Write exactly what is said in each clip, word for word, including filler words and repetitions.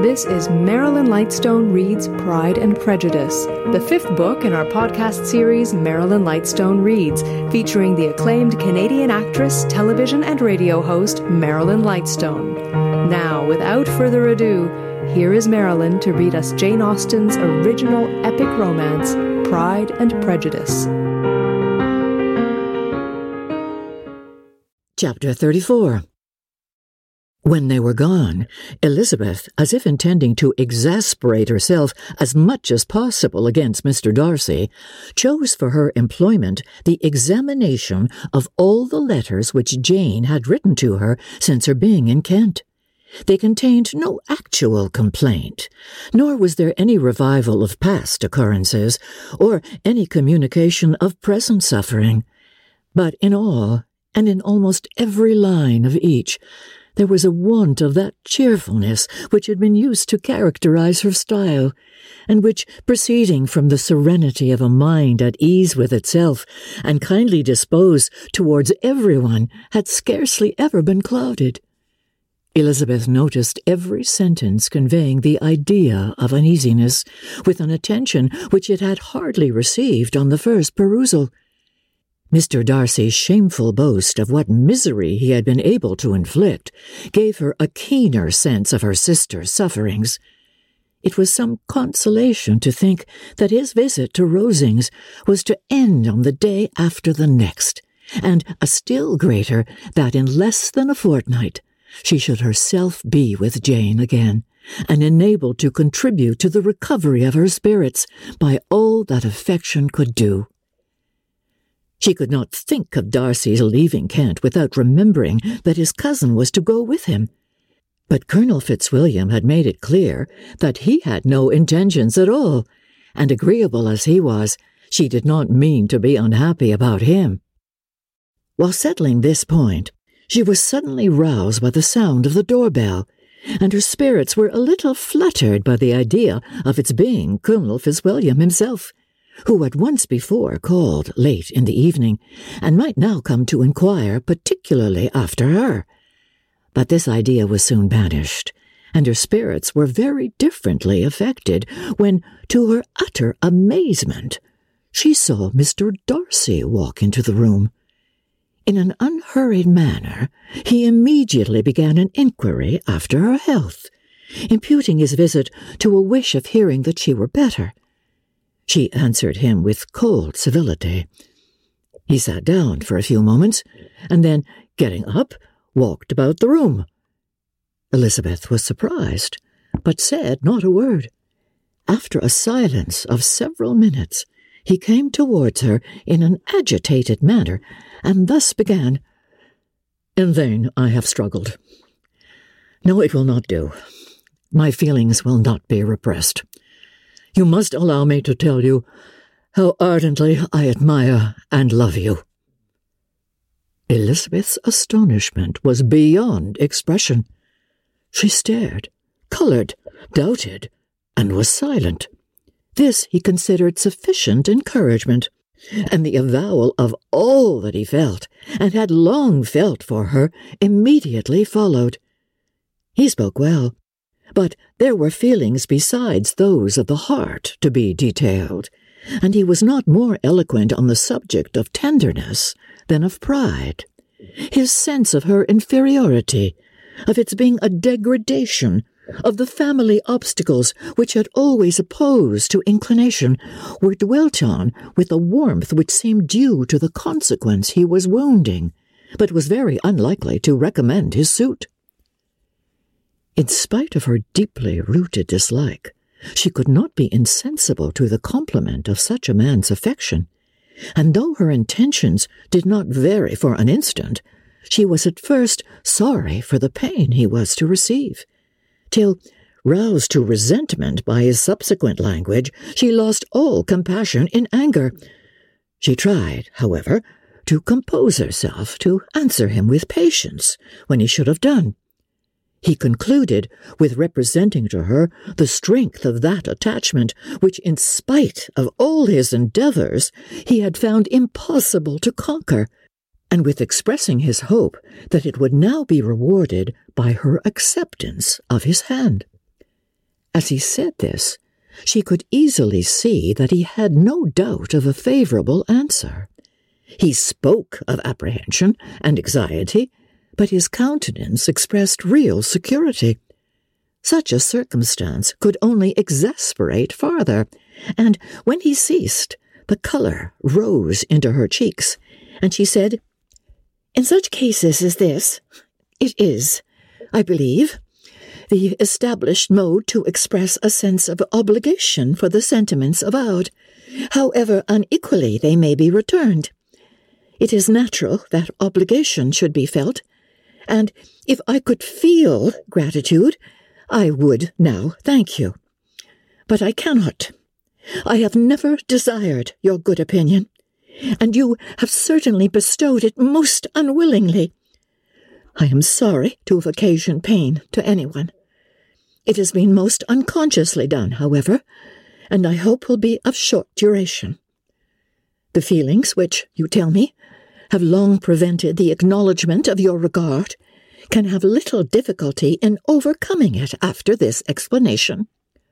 This is Marilyn Lightstone Reads Pride and Prejudice, the fifth book in our podcast series Marilyn Lightstone Reads, featuring the acclaimed Canadian actress, television and radio host Marilyn Lightstone. Now, without further ado, here is Marilyn to read us Jane Austen's original epic romance, Pride and Prejudice. Chapter thirty-four. When they were gone, Elizabeth, as if intending to exasperate herself as much as possible against Mister Darcy, chose for her employment the examination of all the letters which Jane had written to her since her being in Kent. They contained no actual complaint, nor was there any revival of past occurrences, or any communication of present suffering. But in all, and in almost every line of each, there was a want of that cheerfulness which had been used to characterize her style, and which, proceeding from the serenity of a mind at ease with itself and kindly disposed towards everyone, had scarcely ever been clouded. Elizabeth noticed every sentence conveying the idea of uneasiness, with an attention which it had hardly received on the first perusal. Mister Darcy's shameful boast of what misery he had been able to inflict gave her a keener sense of her sister's sufferings. It was some consolation to think that his visit to Rosings was to end on the day after the next, and a still greater that in less than a fortnight she should herself be with Jane again, and enabled to contribute to the recovery of her spirits by all that affection could do. She could not think of Darcy's leaving Kent without remembering that his cousin was to go with him. But Colonel Fitzwilliam had made it clear that he had no intentions at all, and agreeable as he was, she did not mean to be unhappy about him. While settling this point, she was suddenly roused by the sound of the doorbell, and her spirits were a little fluttered by the idea of its being Colonel Fitzwilliam himself, who had once before called late in the evening, and might now come to inquire particularly after her. But this idea was soon banished, and her spirits were very differently affected when, to her utter amazement, she saw Mister Darcy walk into the room. In an unhurried manner, he immediately began an inquiry after her health, imputing his visit to a wish of hearing that she were better. She answered him with cold civility. He sat down for a few moments, and then, getting up, walked about the room. Elizabeth was surprised, but said not a word. After a silence of several minutes, he came towards her in an agitated manner, and thus began, "In vain I have struggled. No, it will not do. My feelings will not be repressed. You must allow me to tell you how ardently I admire and love you." Elizabeth's astonishment was beyond expression. She stared, coloured, doubted, and was silent. This he considered sufficient encouragement, and the avowal of all that he felt, and had long felt for her, immediately followed. He spoke well, but there were feelings besides those of the heart to be detailed, and he was not more eloquent on the subject of tenderness than of pride. His sense of her inferiority, of its being a degradation, of the family obstacles which had always opposed to inclination, were dwelt on with a warmth which seemed due to the consequence he was wounding, but was very unlikely to recommend his suit. In spite of her deeply rooted dislike, she could not be insensible to the compliment of such a man's affection, and though her intentions did not vary for an instant, she was at first sorry for the pain he was to receive, till, roused to resentment by his subsequent language, she lost all compassion in anger. She tried, however, to compose herself to answer him with patience when he should have done. He concluded with representing to her the strength of that attachment which, in spite of all his endeavours, he had found impossible to conquer, and with expressing his hope that it would now be rewarded by her acceptance of his hand. As he said this, she could easily see that he had no doubt of a favourable answer. He spoke of apprehension and anxiety, but his countenance expressed real security. Such a circumstance could only exasperate farther, and when he ceased, the colour rose into her cheeks, and she said, "In such cases as this, it is, I believe, the established mode to express a sense of obligation for the sentiments avowed, however unequally they may be returned. It is natural that obligation should be felt, and if I could feel gratitude, I would now thank you. But I cannot. I have never desired your good opinion, and you have certainly bestowed it most unwillingly. I am sorry to have occasioned pain to anyone. It has been most unconsciously done, however, and I hope will be of short duration. The feelings which, you tell me, have long prevented the acknowledgment of your regard can have little difficulty in overcoming it after this explanation."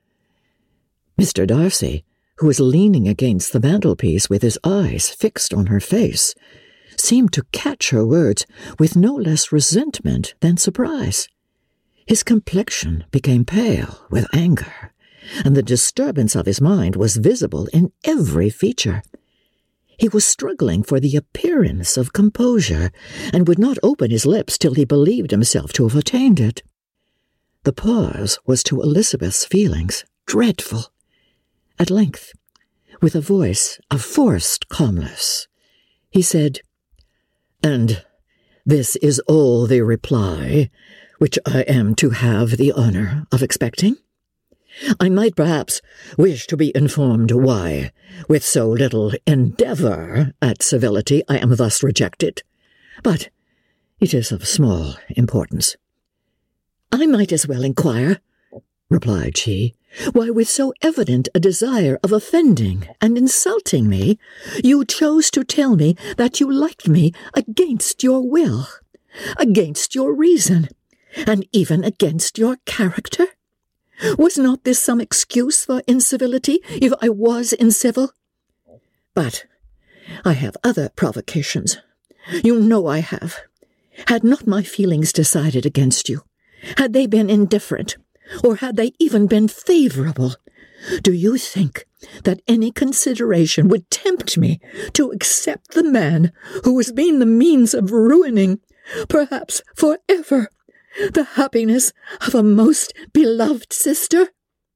Mister Darcy, who was leaning against the mantelpiece with his eyes fixed on her face, seemed to catch her words with no less resentment than surprise. His complexion became pale with anger, and the disturbance of his mind was visible in every feature. He was struggling for the appearance of composure, and would not open his lips till he believed himself to have attained it. The pause was to Elizabeth's feelings dreadful. At length, with a voice of forced calmness, he said, "And this is all the reply which I am to have the honour of expecting? I might perhaps wish to be informed why, with so little endeavour at civility, I am thus rejected, but it is of small importance." "I might as well inquire," replied she, "why with so evident a desire of offending and insulting me, you chose to tell me that you liked me against your will, against your reason, and even against your character? Was not this some excuse for incivility, if I was incivil? But I have other provocations. You know I have. Had not my feelings decided against you, had they been indifferent, or had they even been favourable, do you think that any consideration would tempt me to accept the man who has been the means of ruining, perhaps for ever, the happiness of a most beloved sister?"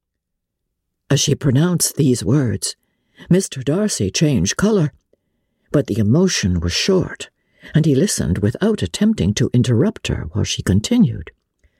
As she pronounced these words, Mister Darcy changed colour, but the emotion was short, and he listened without attempting to interrupt her while she continued.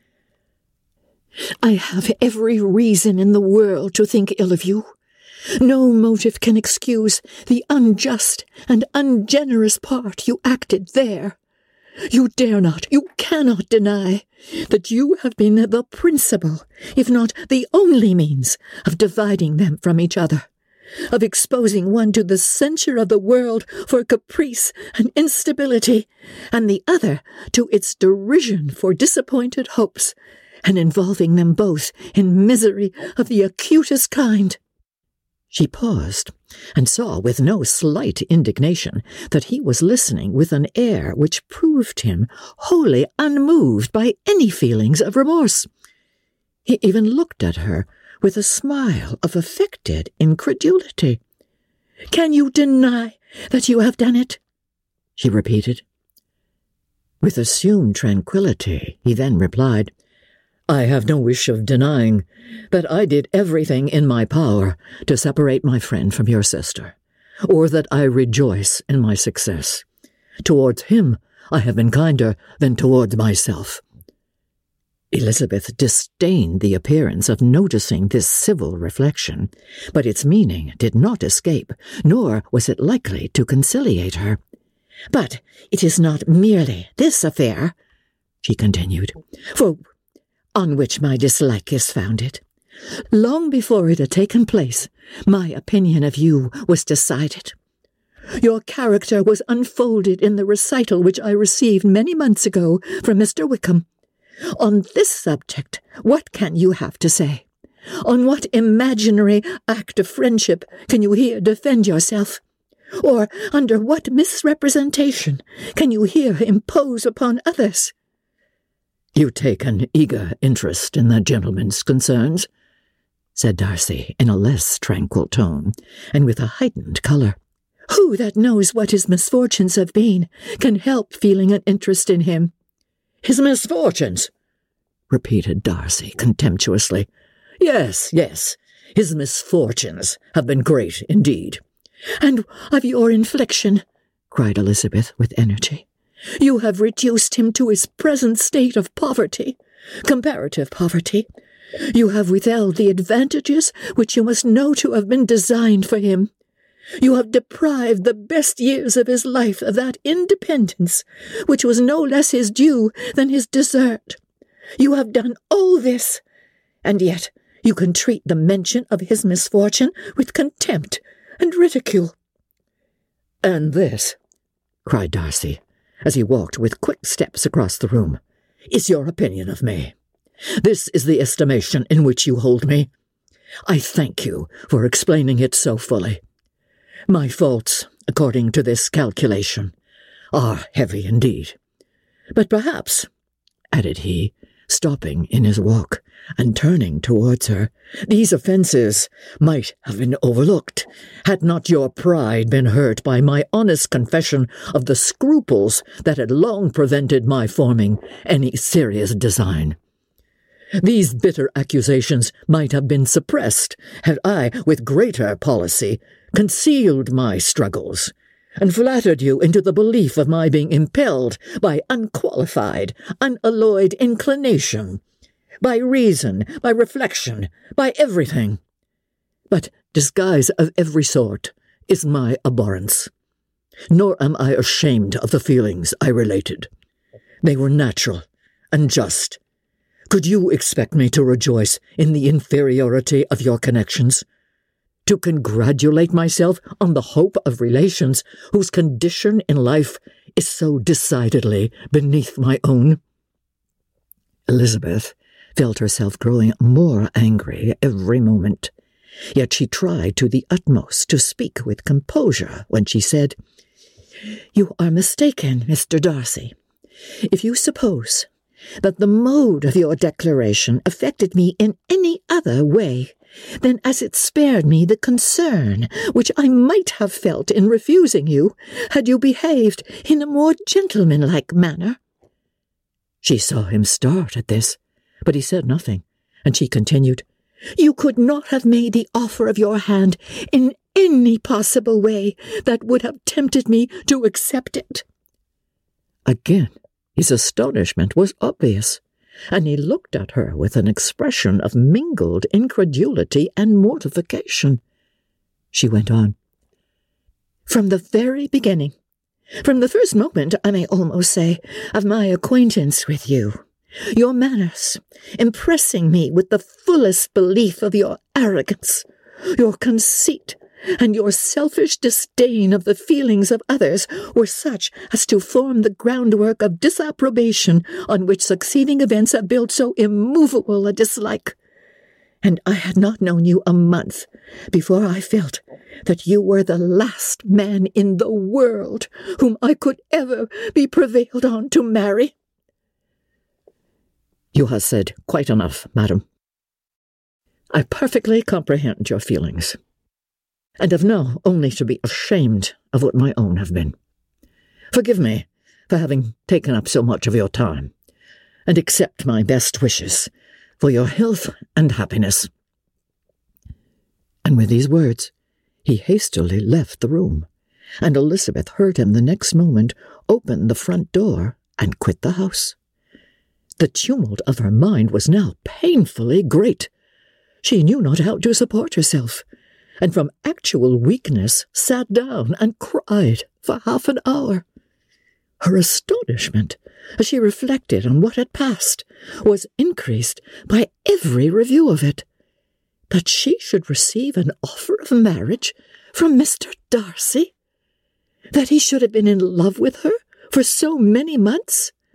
"I have every reason in the world to think ill of you. No motive can excuse the unjust and ungenerous part you acted there. You dare not, you cannot deny that you have been the principal, if not the only means of dividing them from each other, of exposing one to the censure of the world for caprice and instability, and the other to its derision for disappointed hopes, and involving them both in misery of the acutest kind." She paused, and saw with no slight indignation that he was listening with an air which proved him wholly unmoved by any feelings of remorse. He even looked at her with a smile of affected incredulity. "Can you deny that you have done it?" she repeated. With assumed tranquillity, he then replied, "I have no wish of denying that I did everything in my power to separate my friend from your sister, or that I rejoice in my success. Towards him I have been kinder than towards myself." Elizabeth disdained the appearance of noticing this civil reflection, but its meaning did not escape, nor was it likely to conciliate her. "But it is not merely this affair," she continued, "for on which my dislike is founded. Long before it had taken place, my opinion of you was decided. Your character was unfolded in the recital which I received many months ago from Mister Wickham. On this subject, what can you have to say? On what imaginary act of friendship can you here defend yourself? Or under what misrepresentation can you here impose upon others? You take an eager interest in that gentleman's concerns, said Darcy in a less tranquil tone, and with a heightened colour. Who that knows what his misfortunes have been can help feeling an interest in him? His misfortunes? Repeated Darcy contemptuously. Yes, yes, his misfortunes have been great indeed. And of your infliction, cried Elizabeth with energy. You have reduced him to his present state of poverty, comparative poverty. You have withheld the advantages which you must know to have been designed for him. You have deprived the best years of his life of that independence which was no less his due than his desert. You have done all this, and yet you can treat the mention of his misfortune with contempt and ridicule. And this, cried Darcy, as he walked with quick steps across the room, is your opinion of me. This is the estimation in which you hold me. I thank you for explaining it so fully. My faults, according to this calculation, are heavy indeed. But perhaps, added he, stopping in his walk and turning towards her, these offences might have been overlooked, had not your pride been hurt by my honest confession of the scruples that had long prevented my forming any serious design. These bitter accusations might have been suppressed had I, with greater policy, concealed my struggles, and flattered you into the belief of my being impelled by unqualified, unalloyed inclination, by reason, by reflection, by everything. But disguise of every sort is my abhorrence, nor am I ashamed of the feelings I related. They were natural and just. Could you expect me to rejoice in the inferiority of your connections? To congratulate myself on the hope of relations whose condition in life is so decidedly beneath my own? Elizabeth felt herself growing more angry every moment, yet she tried to the utmost to speak with composure when she said, You are mistaken, Mister Darcy, if you suppose that the mode of your declaration affected me in any other way than as it spared me the concern which I might have felt in refusing you had you behaved in a more gentlemanlike manner. She saw him start at this, but he said nothing, and she continued, You could not have made the offer of your hand in any possible way that would have tempted me to accept it. Again, his astonishment was obvious, and he looked at her with an expression of mingled incredulity and mortification. She went on, From the very beginning, from the first moment, I may almost say, of my acquaintance with you, your manners, impressing me with the fullest belief of your arrogance, your conceit, and your selfish disdain of the feelings of others were such as to form the groundwork of disapprobation on which succeeding events have built so immovable a dislike. And I had not known you a month before I felt that you were the last man in the world whom I could ever be prevailed on to marry. You have said quite enough, madam. I perfectly comprehend your feelings, and have now only to be ashamed of what my own have been. Forgive me for having taken up so much of your time, and accept my best wishes for your health and happiness. And with these words, he hastily left the room, and Elizabeth heard him the next moment open the front door and quit the house. The tumult of her mind was now painfully great. She knew not how to support herself, and from actual weakness sat down and cried for half an hour. Her astonishment, as she reflected on what had passed, was increased by every review of it. That she should receive an offer of marriage from Mister Darcy? That he should have been in love with her for so many months?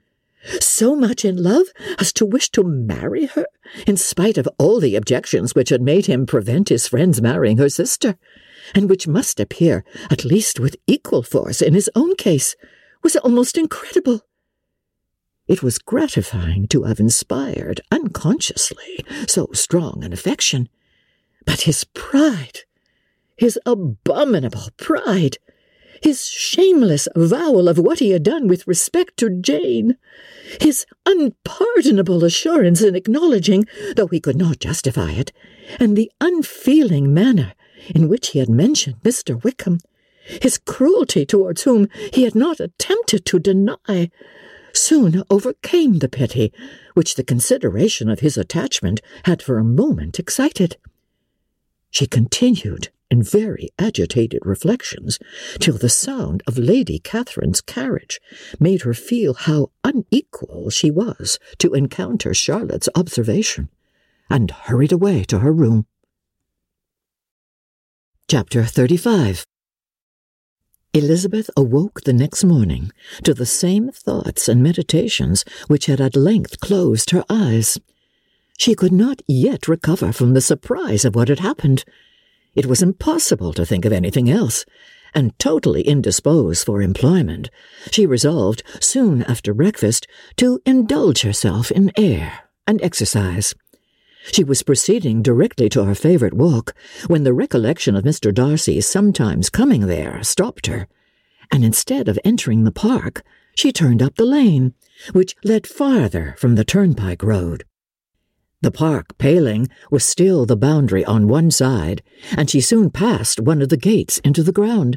So much in love as to wish to marry her, in spite of all the objections which had made him prevent his friends marrying her sister, and which must appear, at least with equal force in his own case, was almost incredible. It was gratifying to have inspired, unconsciously, so strong an affection. But his pride, his abominable pride, his shameless avowal of what he had done with respect to Jane, his unpardonable assurance in acknowledging, though he could not justify it, and the unfeeling manner in which he had mentioned Mister Wickham, his cruelty towards whom he had not attempted to deny, soon overcame the pity which the consideration of his attachment had for a moment excited. She continued in very agitated reflections till the sound of Lady Catherine's carriage made her feel how unequal she was to encounter Charlotte's observation, and hurried away to her room. Chapter thirty-five. Elizabeth awoke the next morning to the same thoughts and meditations which had at length closed her eyes. She could not yet recover from the surprise of what had happened. It was impossible to think of anything else, and totally indisposed for employment, she resolved, soon after breakfast, to indulge herself in air and exercise. She was proceeding directly to her favourite walk, when the recollection of Mister Darcy's sometimes coming there stopped her, and instead of entering the park, she turned up the lane, which led farther from the turnpike road. The park paling was still the boundary on one side, and she soon passed one of the gates into the ground.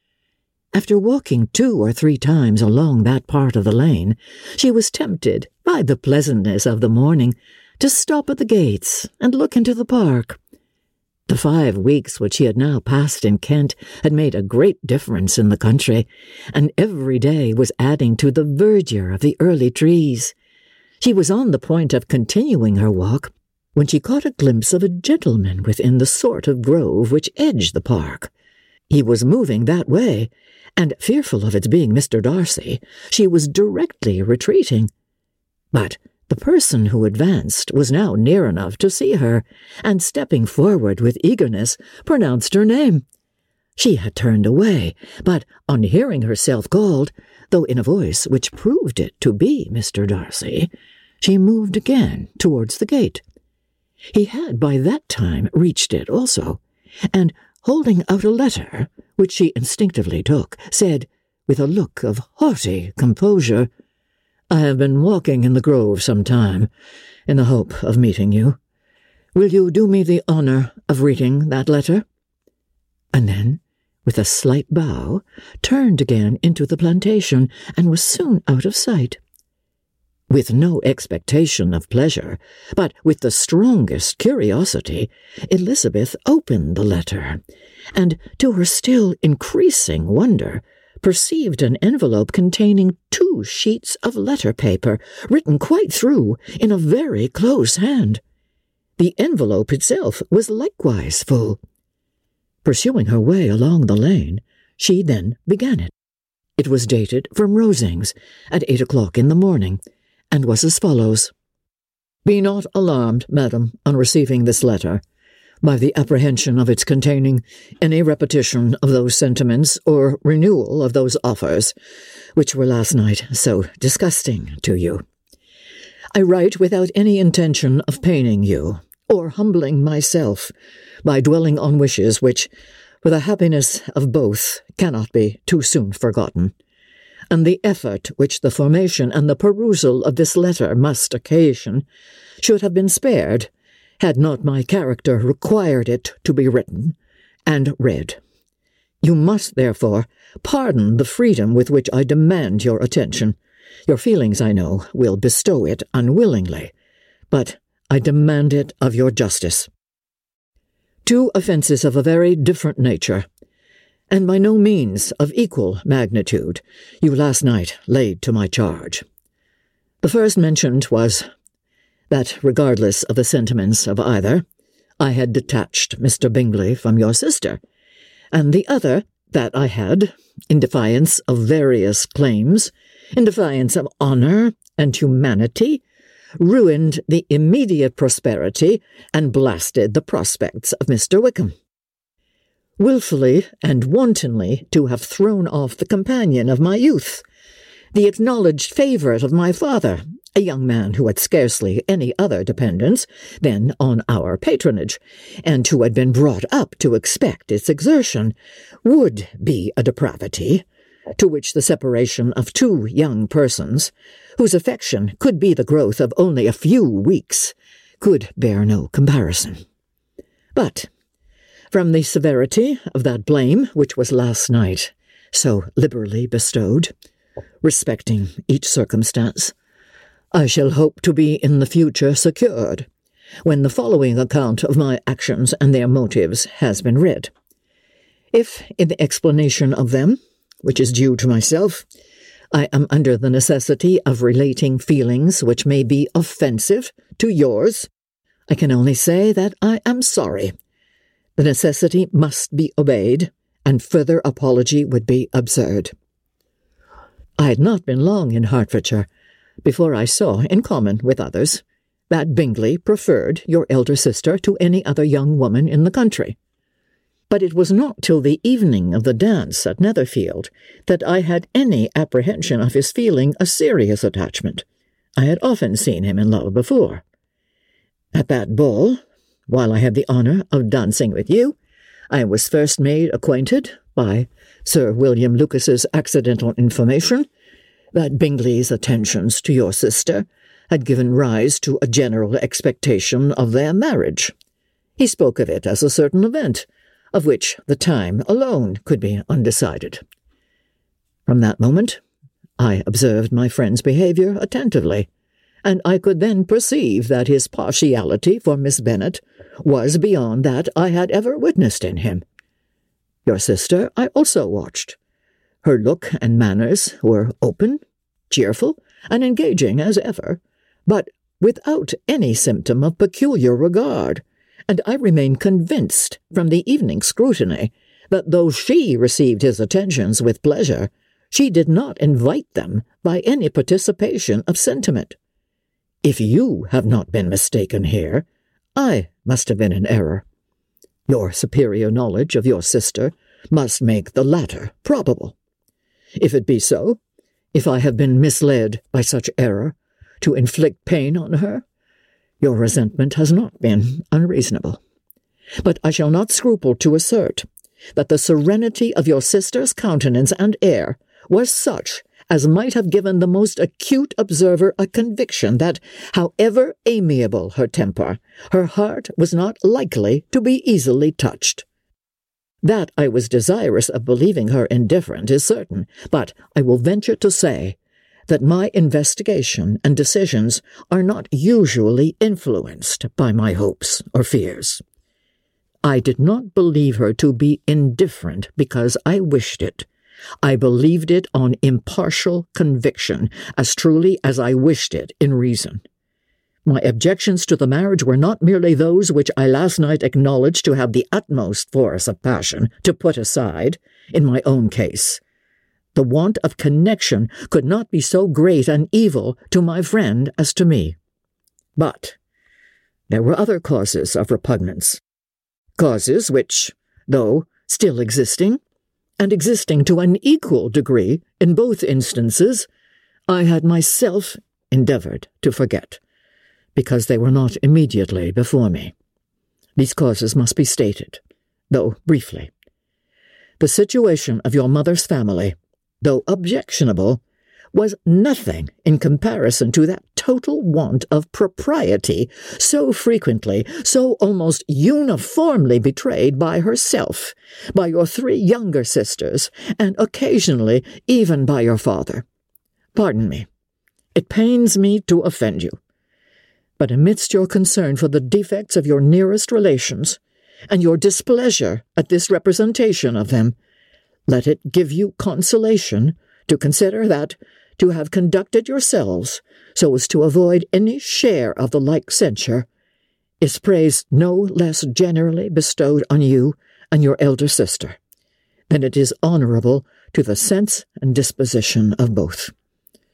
After walking two or three times along that part of the lane, she was tempted, by the pleasantness of the morning, to stop at the gates and look into the park. The five weeks which she had now passed in Kent had made a great difference in the country, and every day was adding to the verdure of the early trees. She was on the point of continuing her walk, when she caught a glimpse of a gentleman within the sort of grove which edged the park. He was moving that way, and, fearful of its being Mister Darcy, she was directly retreating. But the person who advanced was now near enough to see her, and stepping forward with eagerness, pronounced her name. She had turned away, but on hearing herself called, though in a voice which proved it to be Mister Darcy, she moved again towards the gate. He had by that time reached it also, and, holding out a letter, which she instinctively took, said, with a look of haughty composure, "I have been walking in the grove some time, in the hope of meeting you. Will you do me the honour of reading that letter?" And then, with a slight bow, turned again into the plantation, and was soon out of sight. With no expectation of pleasure, but with the strongest curiosity, Elizabeth opened the letter, and, to her still increasing wonder, perceived an envelope containing two sheets of letter paper, written quite through, in a very close hand. The envelope itself was likewise full. Pursuing her way along the lane, she then began it. It was dated from Rosings at eight o'clock in the morning, and was as follows. "Be not alarmed, madam, on receiving this letter, by the apprehension of its containing any repetition of those sentiments or renewal of those offers, which were last night so disgusting to you. I write without any intention of paining you, or humbling myself, by dwelling on wishes which, for the happiness of both, cannot be too soon forgotten, and the effort which the formation and the perusal of this letter must occasion should have been spared, had not my character required it to be written and read. You must, therefore, pardon the freedom with which I demand your attention. Your feelings, I know, will bestow it unwillingly, but I demand it of your justice. Two offences of a very different nature, and by no means of equal magnitude, you last night laid to my charge. The first mentioned was that, regardless of the sentiments of either, I had detached Mister Bingley from your sister, and the other, that I had, in defiance of various claims, in defiance of honour and humanity, ruined the immediate prosperity and blasted the prospects of Mister Wickham. Wilfully and wantonly to have thrown off the companion of my youth, the acknowledged favourite of my father, a young man who had scarcely any other dependence than on our patronage, and who had been brought up to expect its exertion, would be a depravity, to which the separation of two young persons, whose affection could be the growth of only a few weeks, could bear no comparison. But from the severity of that blame which was last night so liberally bestowed, respecting each circumstance, I shall hope to be in the future secured, when the following account of my actions and their motives has been read. If, in the explanation of them, which is due to myself, I am under the necessity of relating feelings which may be offensive to yours, I can only say that I am sorry. The necessity must be obeyed, and further apology would be absurd. I had not been long in Hertfordshire before I saw, in common with others, that Bingley preferred your elder sister to any other young woman in the country. But it was not till the evening of the dance at Netherfield that I had any apprehension of his feeling a serious attachment. I had often seen him in love before. At that ball, while I had the honour of dancing with you, I was first made acquainted, by Sir William Lucas's accidental information, that Bingley's attentions to your sister had given rise to a general expectation of their marriage. He spoke of it as a certain event, of which the time alone could be undecided. From that moment, I observed my friend's behaviour attentively, and I could then perceive that his partiality for Miss Bennet was beyond that I had ever witnessed in him. Your sister I also watched. Her look and manners were open, cheerful, and engaging as ever, but without any symptom of peculiar regard, and I remain convinced from the evening scrutiny that though she received his attentions with pleasure, she did not invite them by any participation of sentiment. If you have not been mistaken here, I must have been in error. Your superior knowledge of your sister must make the latter probable. If it be so, if I have been misled by such error to inflict pain on her, your resentment has not been unreasonable. But I shall not scruple to assert that the serenity of your sister's countenance and air was such as might have given the most acute observer a conviction that, however amiable her temper, her heart was not likely to be easily touched. That I was desirous of believing her indifferent is certain, but I will venture to say that my investigation and decisions are not usually influenced by my hopes or fears. I did not believe her to be indifferent because I wished it. I believed it on impartial conviction, as truly as I wished it in reason. My objections to the marriage were not merely those which I last night acknowledged to have the utmost force of passion to put aside, in my own case. The want of connection could not be so great an evil to my friend as to me. But there were other causes of repugnance, causes which, though still existing, and existing to an equal degree in both instances, I had myself endeavoured to forget, because they were not immediately before me. These causes must be stated, though briefly. The situation of your mother's family, though objectionable, was nothing in comparison to that total want of propriety so frequently, so almost uniformly betrayed by herself, by your three younger sisters, and occasionally even by your father. Pardon me. It pains me to offend you. But amidst your concern for the defects of your nearest relations, and your displeasure at this representation of them, let it give you consolation to consider that, to have conducted yourselves so as to avoid any share of the like censure, is praise no less generally bestowed on you and your elder sister, than it is honourable to the sense and disposition of both.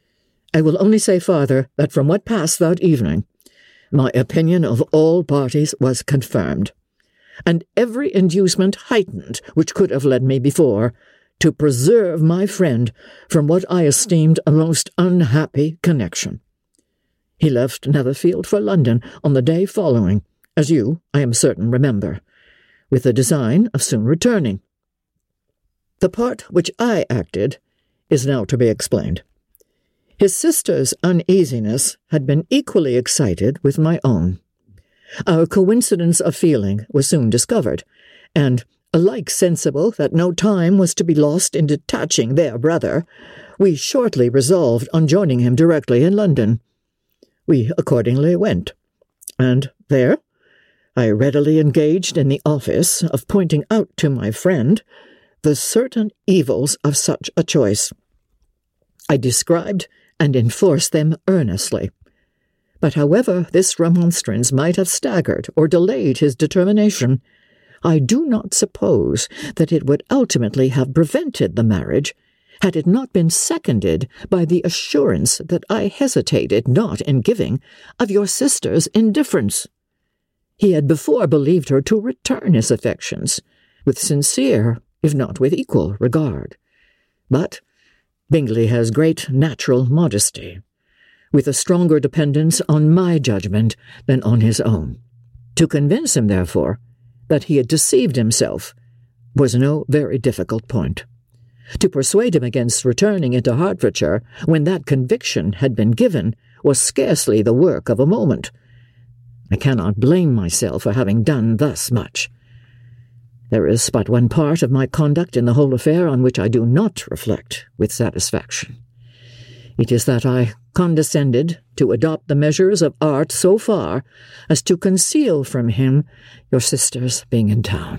I will only say farther that from what passed that evening, my opinion of all parties was confirmed, and every inducement heightened which could have led me before to preserve my friend from what I esteemed a most unhappy connection. He left Netherfield for London on the day following, as you, I am certain, remember, with the design of soon returning. The part which I acted is now to be explained. His sister's uneasiness had been equally excited with my own. Our coincidence of feeling was soon discovered, and, alike sensible that no time was to be lost in detaching their brother, we shortly resolved on joining him directly in London. We accordingly went, and there I readily engaged in the office of pointing out to my friend the certain evils of such a choice. I described and enforced them earnestly. But however this remonstrance might have staggered or delayed his determination, I do not suppose that it would ultimately have prevented the marriage had it not been seconded by the assurance that I hesitated not in giving of your sister's indifference. He had before believed her to return his affections, with sincere, if not with equal, regard. But Bingley has great natural modesty, with a stronger dependence on my judgment than on his own. To convince him, therefore, that he had deceived himself was no very difficult point. To persuade him against returning into Hertfordshire when that conviction had been given was scarcely the work of a moment. I cannot blame myself for having done thus much. There is but one part of my conduct in the whole affair on which I do not reflect with satisfaction. It is that I condescended to adopt the measures of art so far as to conceal from him your sister's being in town.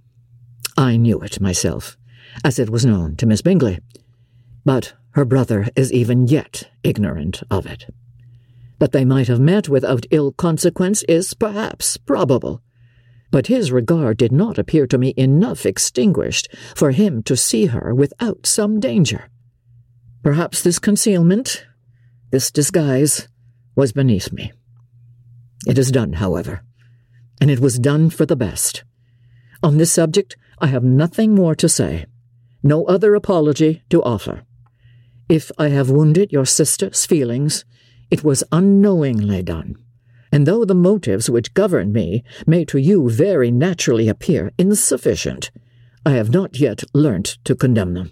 I knew it myself, as it was known to Miss Bingley, but her brother is even yet ignorant of it. That they might have met without ill consequence is perhaps probable, but his regard did not appear to me enough extinguished for him to see her without some danger. Perhaps this concealment, this disguise, was beneath me. It is done, however, and it was done for the best. On this subject I have nothing more to say, no other apology to offer. If I have wounded your sister's feelings, it was unknowingly done, and though the motives which governed me may to you very naturally appear insufficient, I have not yet learnt to condemn them.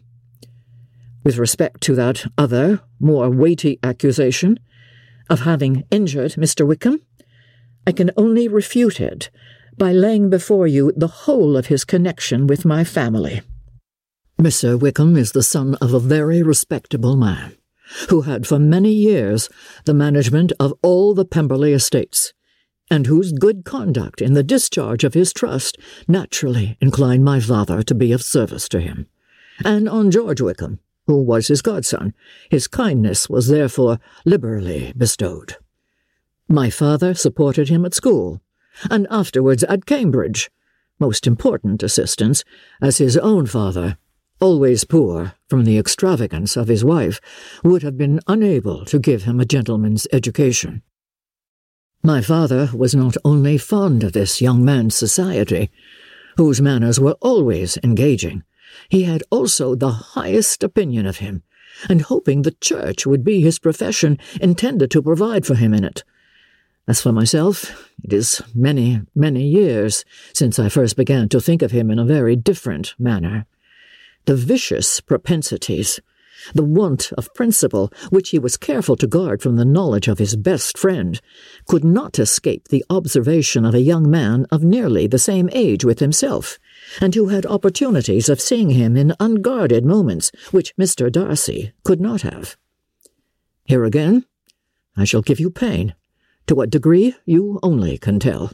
With respect to that other, more weighty accusation of having injured Mister Wickham, I can only refute it by laying before you the whole of his connection with my family. Mister Wickham is the son of a very respectable man, who had for many years the management of all the Pemberley estates, and whose good conduct in the discharge of his trust naturally inclined my father to be of service to him. And on George Wickham, who was his godson, his kindness was therefore liberally bestowed. My father supported him at school, and afterwards at Cambridge, most important assistance, as his own father, always poor from the extravagance of his wife, would have been unable to give him a gentleman's education. My father was not only fond of this young man's society, whose manners were always engaging, he had also the highest opinion of him, and hoping the church would be his profession, intended to provide for him in it. As for myself, it is many, many years since I first began to think of him in a very different manner. The vicious propensities, the want of principle, which he was careful to guard from the knowledge of his best friend, could not escape the observation of a young man of nearly the same age with himself, and who had opportunities of seeing him in unguarded moments which Mister Darcy could not have. Here again, I shall give you pain, to what degree you only can tell.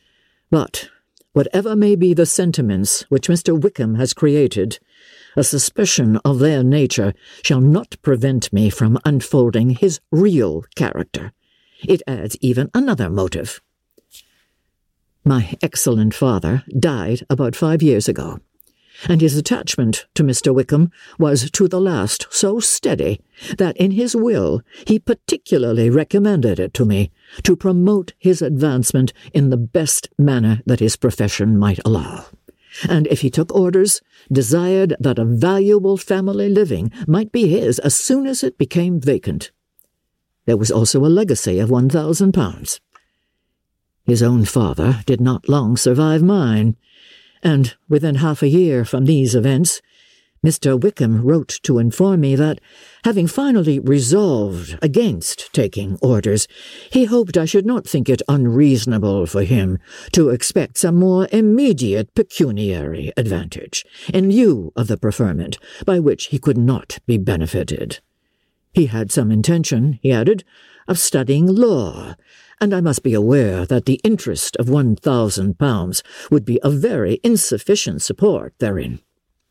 But whatever may be the sentiments which Mister Wickham has created, a suspicion of their nature shall not prevent me from unfolding his real character. It adds even another motive. My excellent father died about five years ago, and his attachment to Mister Wickham was to the last so steady that in his will he particularly recommended it to me to promote his advancement in the best manner that his profession might allow, and if he took orders, desired that a valuable family living might be his as soon as it became vacant. There was also a legacy of one thousand pounds. His own father did not long survive mine, and within half a year from these events, Mister Wickham wrote to inform me that, having finally resolved against taking orders, he hoped I should not think it unreasonable for him to expect some more immediate pecuniary advantage, in lieu of the preferment by which he could not be benefited. He had some intention, he added, of studying law, and I must be aware that the interest of one thousand pounds would be a very insufficient support therein.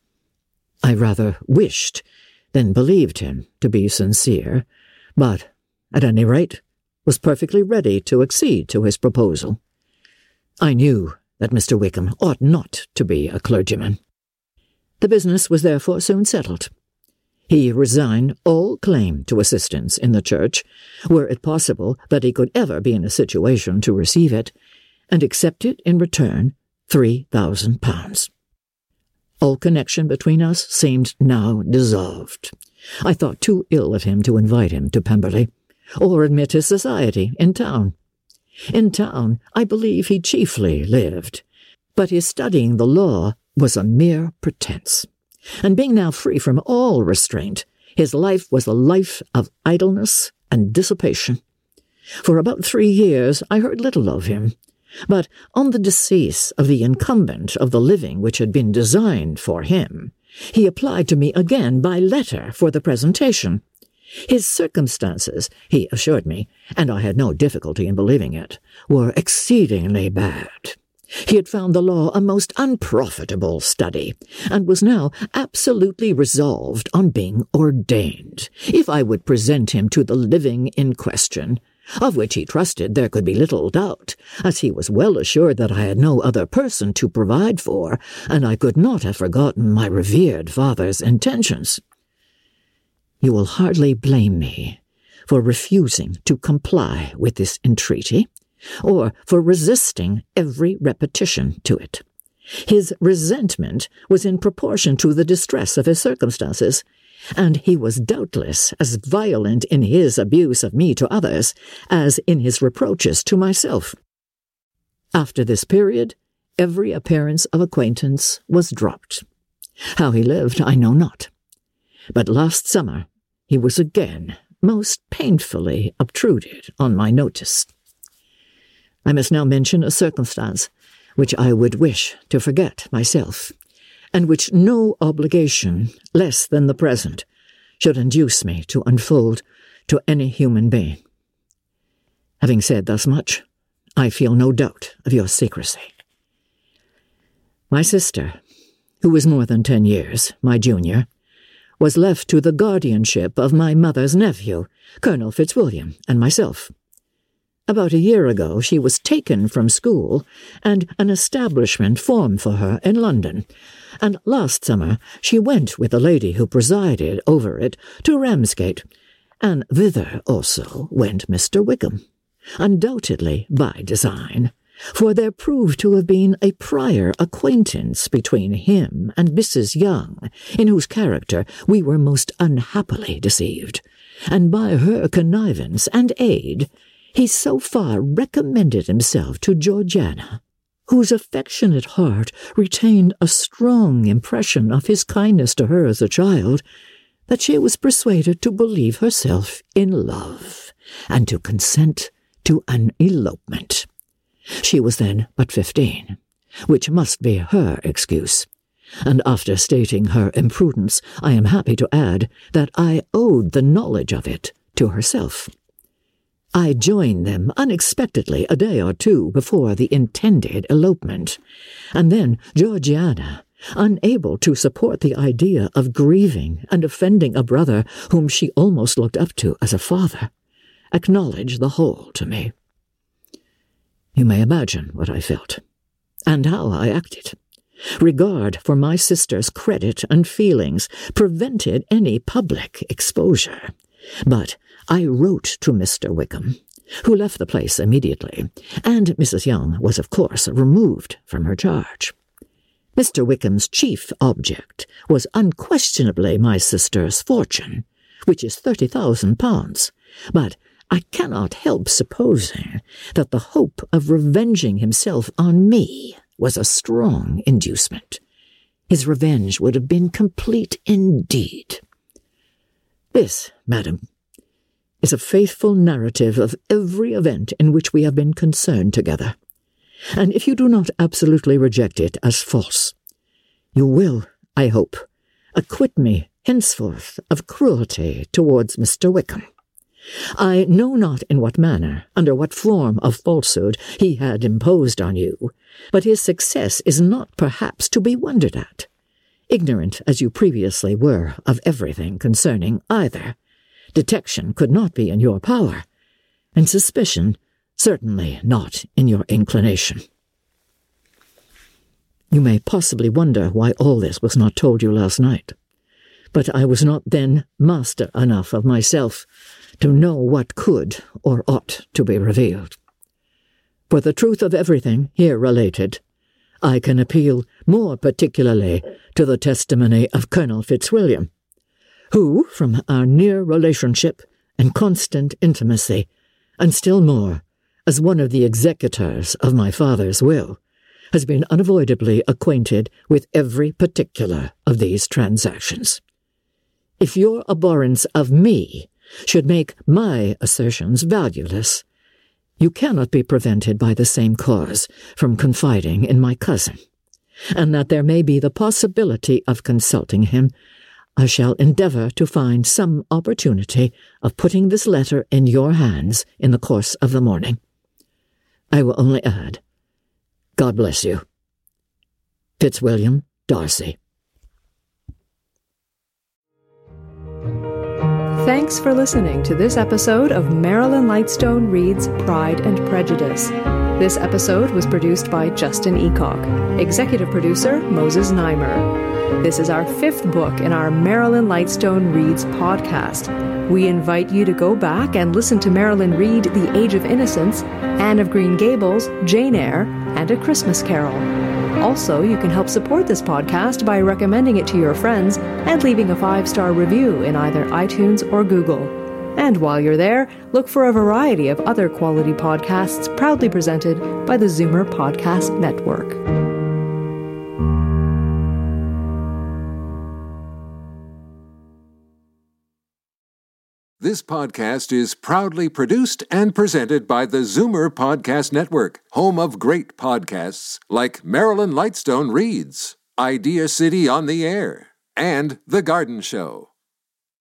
I rather wished than believed him to be sincere, but, at any rate, was perfectly ready to accede to his proposal. I knew that Mister Wickham ought not to be a clergyman. The business was therefore soon settled. He resigned all claim to assistance in the church, were it possible that he could ever be in a situation to receive it, and accepted in return three thousand pounds. All connection between us seemed now dissolved. I thought too ill of him to invite him to Pemberley, or admit his society in town. In town, I believe he chiefly lived, but his studying the law was a mere pretence, and being now free from all restraint, his life was a life of idleness and dissipation. For about three years I heard little of him, but on the decease of the incumbent of the living which had been designed for him, he applied to me again by letter for the presentation. His circumstances, he assured me, and I had no difficulty in believing it, were exceedingly bad. He had found the law a most unprofitable study, and was now absolutely resolved on being ordained, if I would present him to the living in question, of which he trusted there could be little doubt, as he was well assured that I had no other person to provide for, and I could not have forgotten my revered father's intentions. You will hardly blame me for refusing to comply with this entreaty, or for resisting every repetition to it. His resentment was in proportion to the distress of his circumstances, and he was doubtless as violent in his abuse of me to others as in his reproaches to myself. After this period, every appearance of acquaintance was dropped. How he lived I know not, but last summer he was again most painfully obtruded on my notice. I must now mention a circumstance which I would wish to forget myself, and which no obligation less than the present should induce me to unfold to any human being. Having said thus much, I feel no doubt of your secrecy. My sister, who was more than ten years my junior, was left to the guardianship of my mother's nephew, Colonel Fitzwilliam, and myself. About a year ago she was taken from school, and an establishment formed for her in London, and last summer she went with the lady who presided over it to Ramsgate, and thither also went Mister Wickham, undoubtedly by design, for there proved to have been a prior acquaintance between him and Missus Young, in whose character we were most unhappily deceived, and by her connivance and aid he so far recommended himself to Georgiana, whose affectionate heart retained a strong impression of his kindness to her as a child, that she was persuaded to believe herself in love, and to consent to an elopement. She was then but fifteen, which must be her excuse, and after stating her imprudence, I am happy to add that I owed the knowledge of it to herself. I joined them unexpectedly a day or two before the intended elopement, and then Georgiana, unable to support the idea of grieving and offending a brother whom she almost looked up to as a father, acknowledged the whole to me. You may imagine what I felt, and how I acted, Regard for my sister's credit and feelings prevented any public exposure. But I wrote to Mister Wickham, who left the place immediately, and Missus Young was, of course, removed from her charge. Mister Wickham's chief object was unquestionably my sister's fortune, which is thirty thousand pounds, but I cannot help supposing that the hope of revenging himself on me was a strong inducement. His revenge would have been complete indeed. This, madam, is a faithful narrative of every event in which we have been concerned together, and if you do not absolutely reject it as false, you will, I hope, acquit me henceforth of cruelty towards Mister Wickham. I know not in what manner, under what form of falsehood he had imposed on you, but his success is not perhaps to be wondered at. Ignorant as you previously were of everything concerning either, detection could not be in your power, and suspicion certainly not in your inclination. You may possibly wonder why all this was not told you last night, but I was not then master enough of myself to know what could or ought to be revealed. For the truth of everything here related, I can appeal more particularly to the testimony of Colonel Fitzwilliam, who, from our near relationship and constant intimacy, and still more, as one of the executors of my father's will, has been unavoidably acquainted with every particular of these transactions. If your abhorrence of me should make my assertions valueless, you cannot be prevented by the same cause from confiding in my cousin, and that there may be the possibility of consulting him, I shall endeavour to find some opportunity of putting this letter in your hands in the course of the morning. I will only add, God bless you. Fitzwilliam Darcy. Thanks for listening to this episode of Marilyn Lightstone Reads Pride and Prejudice. This episode was produced by Justin Eacock, executive producer Moses Neimer. This is our fifth book in our Marilyn Lightstone Reads podcast. We invite you to go back and listen to Marilyn read The Age of Innocence, Anne of Green Gables, Jane Eyre, and A Christmas Carol. Also, you can help support this podcast by recommending it to your friends and leaving a five-star review in either iTunes or Google. And while you're there, look for a variety of other quality podcasts proudly presented by the Zoomer Podcast Network. This podcast is proudly produced and presented by the Zoomer Podcast Network, home of great podcasts like Marilyn Lightstone Reads, Idea City on the Air, and The Garden Show.